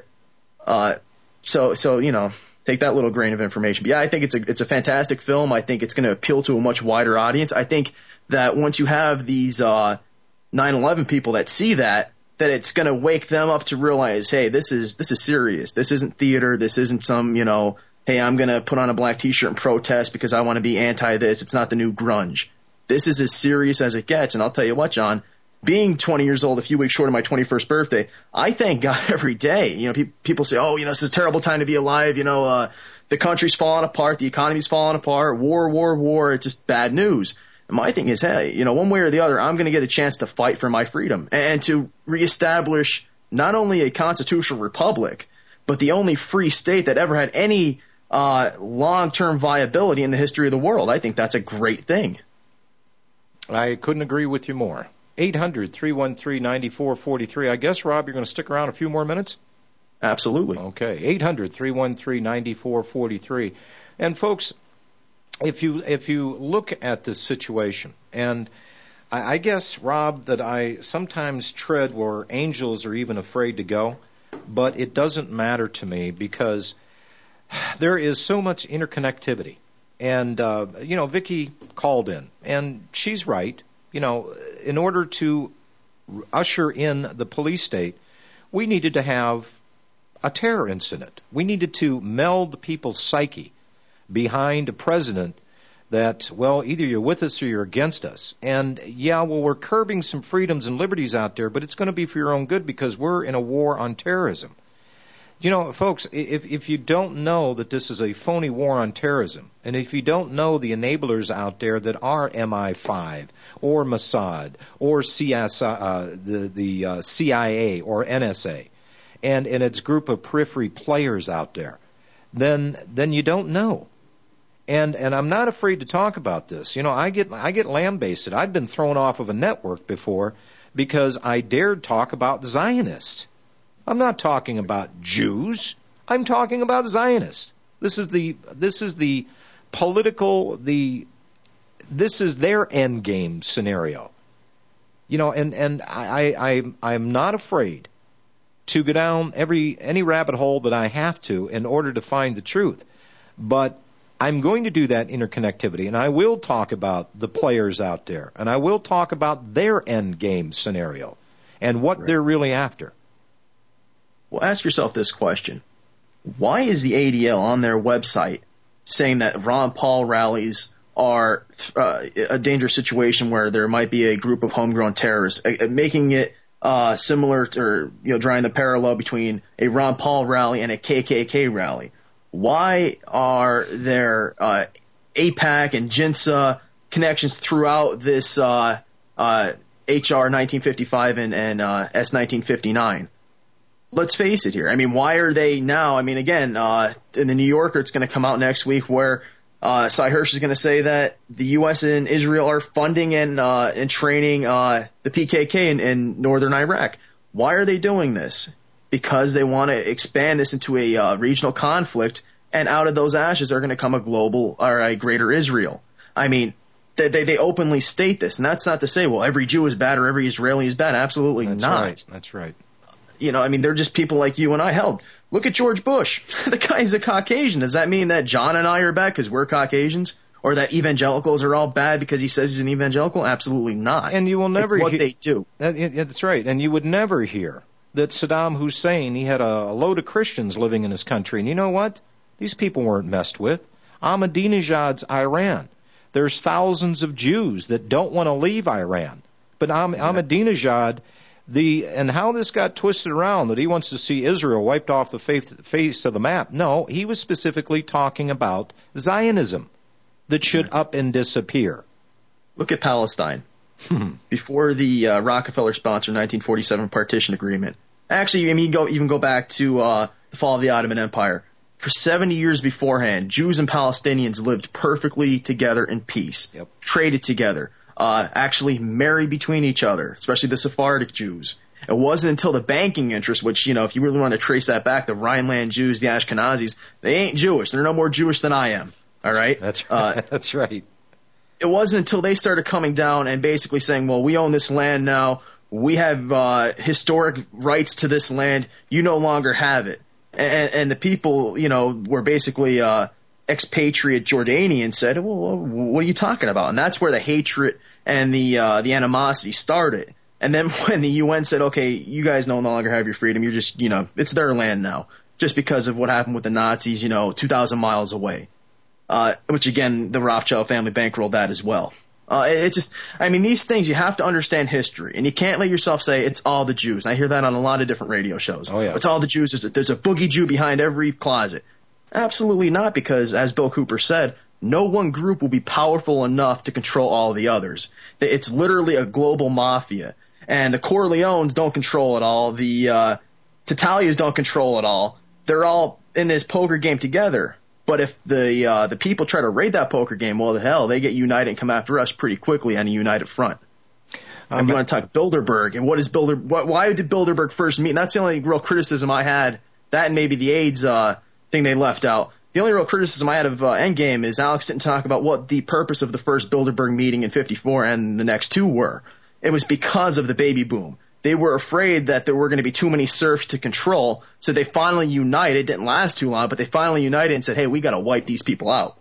So take that little grain of information. But yeah, I think it's a fantastic film. I think it's going to appeal to a much wider audience. I think that once you have these 9/11 people that see that it's going to wake them up to realize, hey, this is serious. This isn't theater. This isn't some, hey, I'm going to put on a black T-shirt and protest because I want to be anti-this. It's not the new grunge. This is as serious as it gets. And I'll tell you what, John, being 20 years old, a few weeks short of my 21st birthday, I thank God every day. People say, oh, this is a terrible time to be alive. The country's falling apart. The economy's falling apart. War. It's just bad news. And my thing is, hey, one way or the other, I'm going to get a chance to fight for my freedom and to reestablish not only a constitutional republic, but the only free state that ever had any long-term viability in the history of the world. I think that's a great thing. I couldn't agree with you more. 800-313-9443. I guess, Rob, you're going to stick around a few more minutes? Absolutely. Okay. 800-313-9443. And folks, if you look at this situation, and I guess, Rob, that I sometimes tread where angels are even afraid to go, but it doesn't matter to me because there is so much interconnectivity. And, Vicki called in, and she's right. In order to usher in the police state, we needed to have a terror incident. We needed to meld people's psyche behind a president that, well, either you're with us or you're against us. And, we're curbing some freedoms and liberties out there, but it's going to be for your own good because we're in a war on terrorism. Folks, if you don't know that this is a phony war on terrorism, and if you don't know the enablers out there that are MI5 or Mossad or the CIA or NSA, and its group of periphery players out there, then you don't know. And I'm not afraid to talk about this. I get lambasted. I've been thrown off of a network before because I dared talk about Zionists. I'm not talking about Jews. I'm talking about Zionists. This is the political, this is their end game scenario. And I'm not afraid to go down any rabbit hole that I have to in order to find the truth. But I'm going to do that interconnectivity, and I will talk about the players out there, and I will talk about their end game scenario and what they're really after. Well, ask yourself this question. Why is the ADL on their website saying that Ron Paul rallies are a dangerous situation where there might be a group of homegrown terrorists, making it similar to, drawing the parallel between a Ron Paul rally and a KKK rally? Why are there AIPAC and JINSA connections throughout this HR 1955 and S 1959? Let's face it here. I mean, why are they now? I mean, again, in the New Yorker, it's going to come out next week where Cy Hirsch is going to say that the U.S. and Israel are funding and training the PKK in northern Iraq. Why are they doing this? Because they want to expand this into a regional conflict, and out of those ashes are going to come a global or a greater Israel. I mean, they openly state this, and that's not to say, well, every Jew is bad or every Israeli is bad. Absolutely not. Right. That's right. I mean, they're just people like you and I. Hell, look at George Bush. The guy's a Caucasian. Does that mean that John and I are bad because we're Caucasians? or that evangelicals are all bad because he says he's an evangelical. Absolutely not. And you will never it's what they do. That's right. And you would never hear that Saddam Hussein, he had a load of Christians living in his country. And you know what? These people weren't messed with. Ahmadinejad's Iran. There's thousands of Jews that don't want to leave Iran. But Ahmadinejad, and how this got twisted around, that he wants to see Israel wiped off the face of the map. No, he was specifically talking about Zionism that should up and disappear. Look at Palestine. Before the Rockefeller-sponsored 1947 partition agreement. Actually, I mean, even go back to the fall of the Ottoman Empire. For 70 years beforehand, Jews and Palestinians lived perfectly together in peace, traded together, actually married between each other, especially the Sephardic Jews. It wasn't until the banking interest, which, if you really want to trace that back, the Rhineland Jews, the Ashkenazis, they ain't Jewish. They're no more Jewish than I am. All right? That's right. That's right. It wasn't until they started coming down and basically saying, well, we own this land now. We have historic rights to this land. You no longer have it. And the people, were basically expatriate Jordanians said, well, what are you talking about? And that's where the hatred and the animosity started. And then when the UN said, okay, you guys no longer have your freedom, you're just, it's their land now, just because of what happened with the Nazis, 2,000 miles away. Which again, the Rothschild family bankrolled that as well. These things, you have to understand history, and you can't let yourself say it's all the Jews. I hear that on a lot of different radio shows. Oh, yeah. It's all the Jews. There's a boogie Jew behind every closet. Absolutely not, because as Bill Cooper said, no one group will be powerful enough to control all the others. It's literally a global mafia, and the Corleones don't control it all. The Tatalias don't control it all. They're all in this poker game together. But if the people try to raid that poker game, well, the hell, they get united and come after us pretty quickly on a united front. And you want to talk Bilderberg, and what is why did Bilderberg first meet? And that's the only real criticism I had. That and maybe the AIDS thing they left out. The only real criticism I had of Endgame is Alex didn't talk about what the purpose of the first Bilderberg meeting in '54 and the next two were. It was because of the baby boom. They were afraid that there were going to be too many serfs to control, so they finally united. It didn't last too long, but they finally united and said, hey, we got to wipe these people out.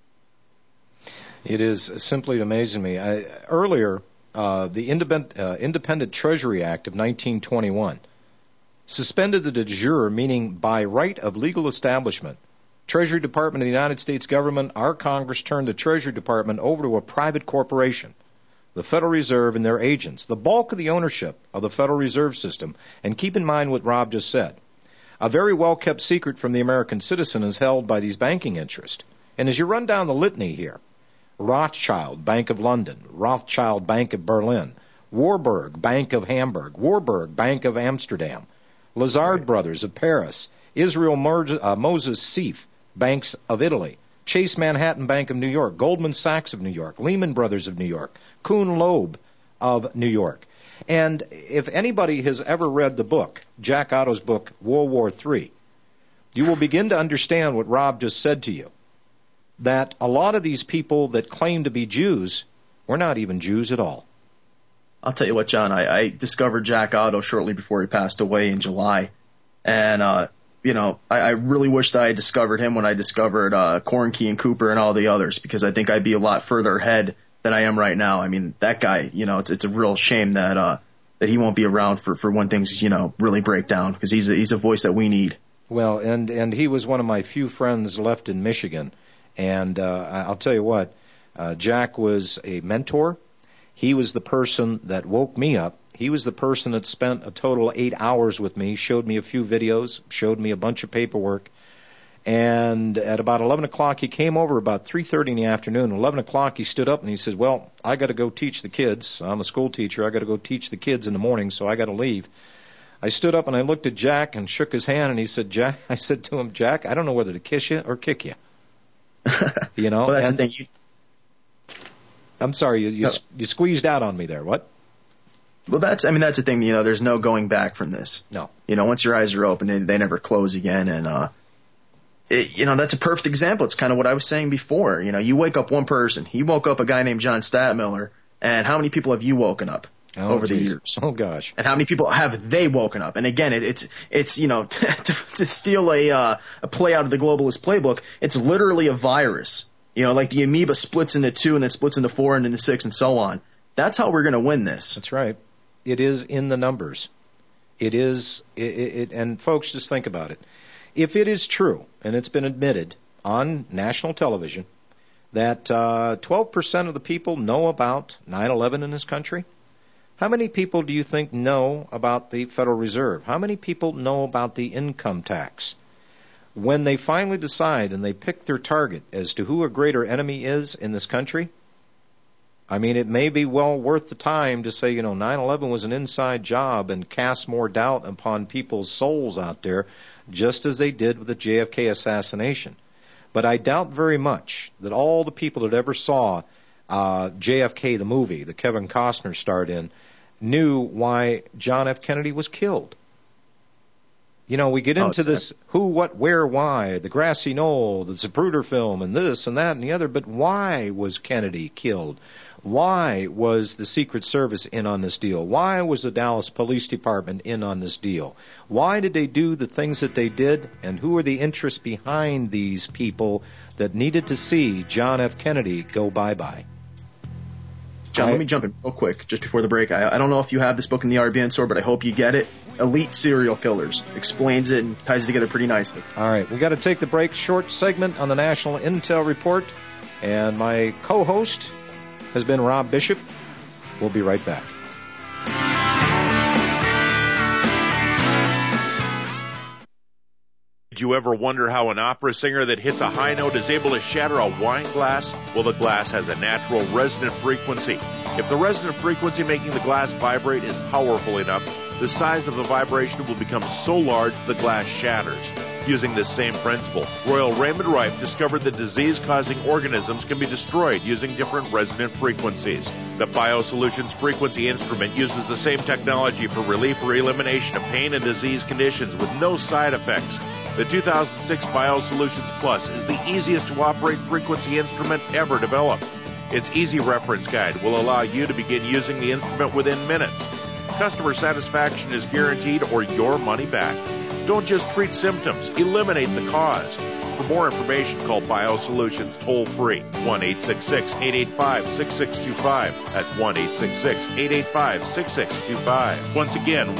It is simply amazing to me. Earlier, the Independent Treasury Act of 1921 suspended the de jure, meaning by right of legal establishment. Treasury Department of the United States government, our Congress turned the Treasury Department over to a private corporation, the Federal Reserve and their agents, the bulk of the ownership of the Federal Reserve System. And keep in mind what Rob just said. A very well-kept secret from the American citizen is held by these banking interests. And as you run down the litany here, Rothschild, Bank of London, Rothschild, Bank of Berlin, Warburg, Bank of Hamburg, Warburg, Bank of Amsterdam, Lazard Brothers of Paris, Israel Moses Seif, Banks of Italy, Chase Manhattan Bank of New York, Goldman Sachs of New York, Lehman Brothers of New York, Kuhn Loeb of New York. And if anybody has ever read the book, Jack Otto's book, World War III, you will begin to understand what Rob just said to you, that a lot of these people that claim to be Jews were not even Jews at all. I'll tell you what, John, I discovered Jack Otto shortly before he passed away in July. And, I really wish that I had discovered him when I discovered Cornkey and Cooper and all the others, because I think I'd be a lot further ahead than I am right now. I mean, that guy, it's a real shame that he won't be around for when things, really break down, because he's a voice that we need. Well, and he was one of my few friends left in Michigan. And I'll tell you what, Jack was a mentor. He was the person that woke me up. He was the person that spent a total 8 hours with me, showed me a few videos, showed me a bunch of paperwork. And at about 11 o'clock, he came over about 3:30 in the afternoon. 11 o'clock, he stood up and he said, well, I got to go teach the kids. I'm a school teacher. I got to go teach the kids in the morning, so I got to leave. I stood up and I looked at Jack and shook his hand, and he said, Jack, I said to him, Jack, I don't know whether to kiss you or kick you. Well, that's the thing. I'm sorry, you squeezed out on me there. What? Well, that's the thing. There's no going back from this. No. Once your eyes are open, they never close again. And that's a perfect example. It's kind of what I was saying before. You wake up one person. He woke up a guy named John Stadtmiller, and how many people have you woken up over the years? Oh gosh. And how many people have they woken up? And again, it's to steal a play out of the globalist playbook. It's literally a virus You know, like the amoeba splits into 2 and then splits into 4 and into 6 and so on. That's how we're going to win this. That's right. It is in the numbers. It is, and folks, just think about it. If it is true, and it's been admitted on national television, that 12% of the people know about 9/11 in this country, how many people do you think know about the Federal Reserve? How many people know about the income tax? When they finally decide and they pick their target as to who a greater enemy is in this country, I mean, it may be well worth the time to say, 9/11 was an inside job and cast more doubt upon people's souls out there, just as they did with the JFK assassination. But I doubt very much that all the people that ever saw JFK, the movie that Kevin Costner starred in, knew why John F. Kennedy was killed. We get into this who, what, where, why, the grassy knoll, the Zapruder film, and this and that and the other, but why was Kennedy killed? Why was the Secret Service in on this deal? Why was the Dallas Police Department in on this deal? Why did they do the things that they did? And who are the interests behind these people that needed to see John F. Kennedy go bye-bye? John, let me jump in real quick just before the break. I don't know if you have this book in the RBN store, but I hope you get it. Elite Serial Killers. Explains it and ties it together pretty nicely. All right, we got to take the break. Short segment on the National Intel Report. And my co-host has been Rob Bishop. We'll be right back. Did you ever wonder how an opera singer that hits a high note is able to shatter a wine glass? Well, the glass has a natural resonant frequency. If the resonant frequency making the glass vibrate is powerful enough, the size of the vibration will become so large the glass shatters. Using this same principle, Royal Raymond Rife discovered that disease-causing organisms can be destroyed using different resonant frequencies. The BioSolutions frequency instrument uses the same technology for relief or elimination of pain and disease conditions with no side effects. The 2006 BioSolutions Plus is the easiest to operate frequency instrument ever developed. Its easy reference guide will allow you to begin using the instrument within minutes. Customer satisfaction is guaranteed or your money back. Don't just treat symptoms, eliminate the cause. For more information, call BioSolutions toll-free, 1-866-885-6625. That's 1-866-885-6625. Once again,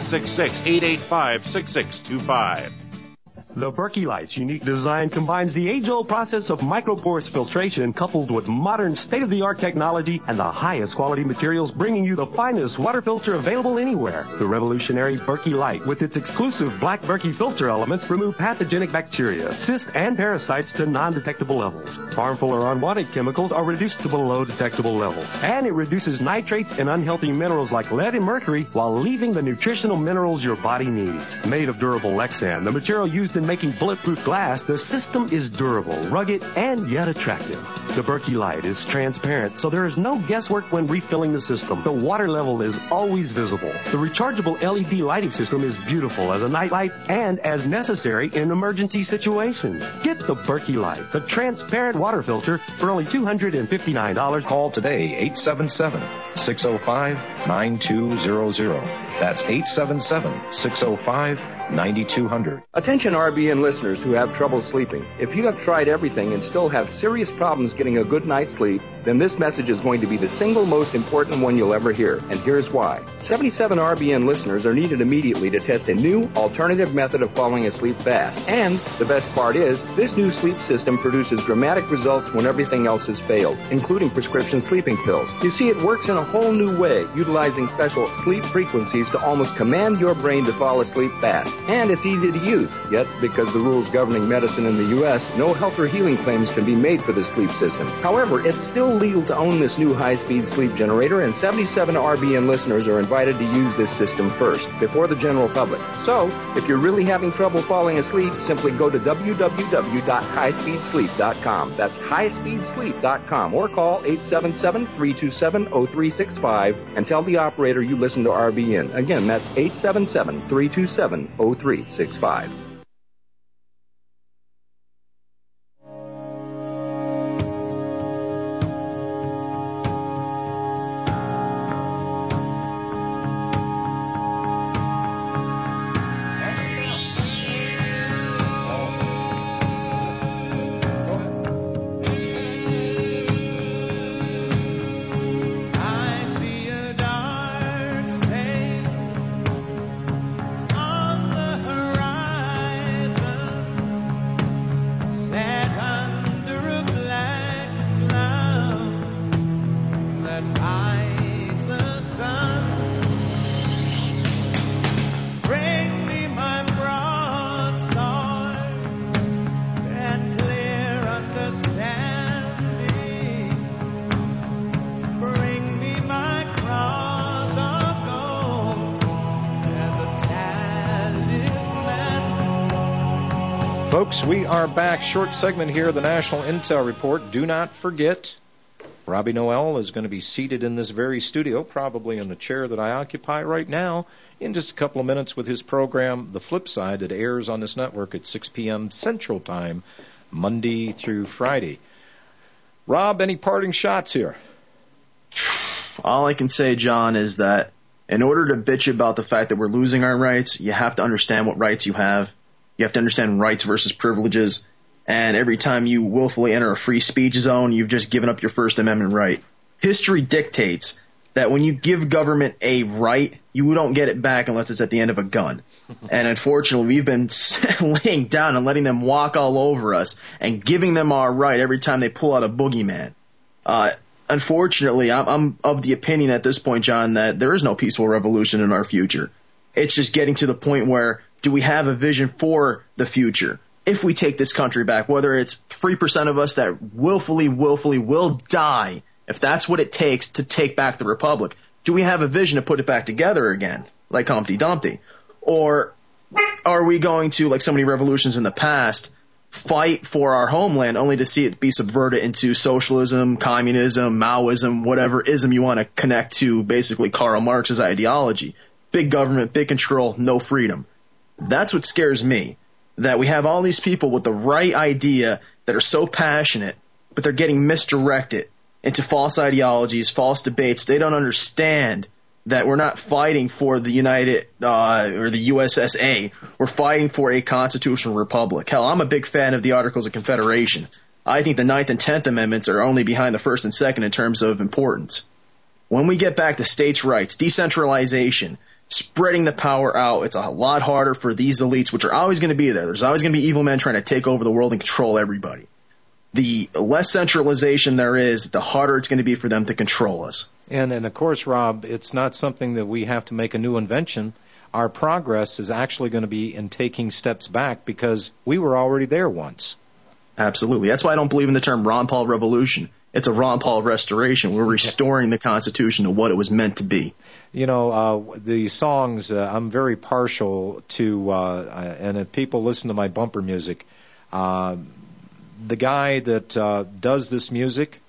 1-866-885-6625. The Berkey Light's unique design combines the age-old process of microporous filtration coupled with modern state-of-the-art technology and the highest quality materials, bringing you the finest water filter available anywhere. The revolutionary Berkey Light, with its exclusive black Berkey filter elements, remove pathogenic bacteria, cysts, and parasites to non-detectable levels. Harmful or unwanted chemicals are reduced to below detectable levels. And it reduces nitrates and unhealthy minerals like lead and mercury while leaving the nutritional minerals your body needs. Made of durable Lexan, the material used in making bulletproof glass, the system is durable, rugged, and yet attractive. The Berkey Light is transparent, so there is no guesswork when refilling the system. The water level is always visible. The rechargeable LED lighting system is beautiful as a nightlight and as necessary in emergency situations. Get the Berkey Light, the transparent water filter, for only $259. Call today, 877-605-9200. That's 877-605-9200. Attention RBN listeners who have trouble sleeping. If you have tried everything and still have serious problems getting a good night's sleep, then this message is going to be the single most important one you'll ever hear. And here's why. 77 RBN listeners are needed immediately to test a new alternative method of falling asleep fast. And the best part is, this new sleep system produces dramatic results when everything else has failed, including prescription sleeping pills. You see, it works in a whole new way, utilizing special sleep frequencies to almost command your brain to fall asleep fast. And it's easy to use. Yet, because the rules governing medicine in the U.S., no health or healing claims can be made for this sleep system. However, it's still legal to own this new high-speed sleep generator, and 77 RBN listeners are invited to use this system first, before the general public. So, if you're really having trouble falling asleep, simply go to www.highspeedsleep.com. That's highspeedsleep.com, or call 877-327-0365 and tell the operator you listen to RBN. Again, that's 877-327-0365. folks. We are back. Short segment here, the National Intel Report. Do not forget, Robbie Noel is going to be seated in this very studio, probably in the chair that I occupy right now, in just a couple of minutes with his program, The Flip Side, that airs on this network at 6 p.m. Central Time, Monday through Friday. Rob, any parting shots here? All I can say, John, is that in order to bitch about the fact that we're losing our rights, you have to understand what rights you have. You have to understand rights versus privileges. And every time you willfully enter a free speech zone, you've just given up your First Amendment right. History dictates that when you give government a right, you don't get it back unless it's at the end of a gun. And unfortunately, we've been laying down and letting them walk all over us and giving them our right every time they pull out a boogeyman. Unfortunately, I'm of the opinion at this point, John, that there is no peaceful revolution in our future. It's just getting to the point where, do we have a vision for the future? If we take this country back, whether it's 3% of us that willfully will die, if that's what it takes to take back the republic, do we have a vision to put it back together again, like Humpty Dumpty? Or are we going to, like so many revolutions in the past, fight for our homeland only to see it be subverted into socialism, communism, Maoism, whatever ism you want to connect to basically Karl Marx's ideology? Big government, big control, no freedom. That's what scares me, that we have all these people with the right idea that are so passionate, but they're getting misdirected into false ideologies, false debates. They don't understand that we're not fighting for the United or the USSA. We're fighting for a constitutional republic. Hell, I'm a big fan of the Articles of Confederation. I think the 9th and 10th Amendments are only behind the 1st and 2nd in terms of importance. When we get back to states' rights, decentralization, spreading the power out, it's a lot harder for these elites, which are always going to be there. There's always going to be evil men trying to take over the world and control everybody. The less centralization there is, the harder it's going to be for them to control us. And of course, Rob, it's not something that we have to make a new invention. Our progress is actually going to be in taking steps back because we were already there once. Absolutely. That's why I don't believe in the term Ron Paul revolution. It's a Ron Paul restoration. We're restoring the Constitution to what it was meant to be. You know, the songs, I'm very partial to, and if people listen to my bumper music, the guy that does this music,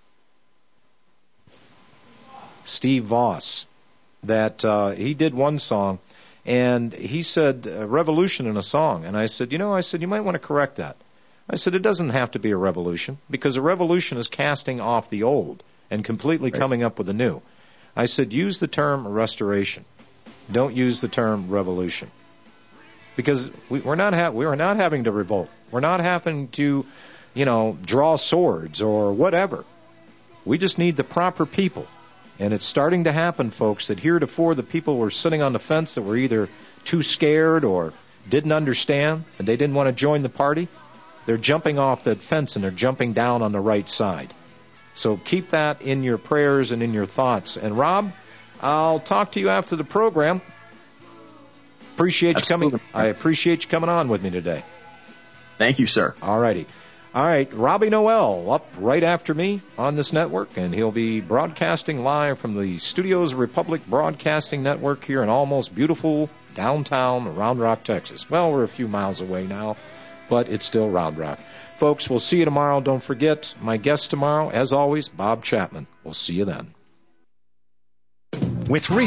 Steve Voss, that he did one song, and he said revolution in a song. And I said, you might want to correct that. I said, it doesn't have to be a revolution, because a revolution is casting off the old and completely coming up with the new. I said, use the term restoration. Don't use the term revolution. Because we're not having to revolt. We're not having to, draw swords or whatever. We just need the proper people. And it's starting to happen, folks, that heretofore the people were sitting on the fence that were either too scared or didn't understand and they didn't want to join the party. They're jumping off that fence and they're jumping down on the right side. So keep that in your prayers and in your thoughts. And Rob, I'll talk to you after the program. Appreciate you coming. I appreciate you coming on with me today. Thank you, sir. All righty. All right, Robbie Noel up right after me on this network, and he'll be broadcasting live from the Studios Republic Broadcasting Network here in almost beautiful downtown Round Rock, Texas. Well, we're a few miles away now, but it's still Round Rock. Folks, we'll see you tomorrow. Don't forget, my guest tomorrow, as always, Bob Chapman. We'll see you then. With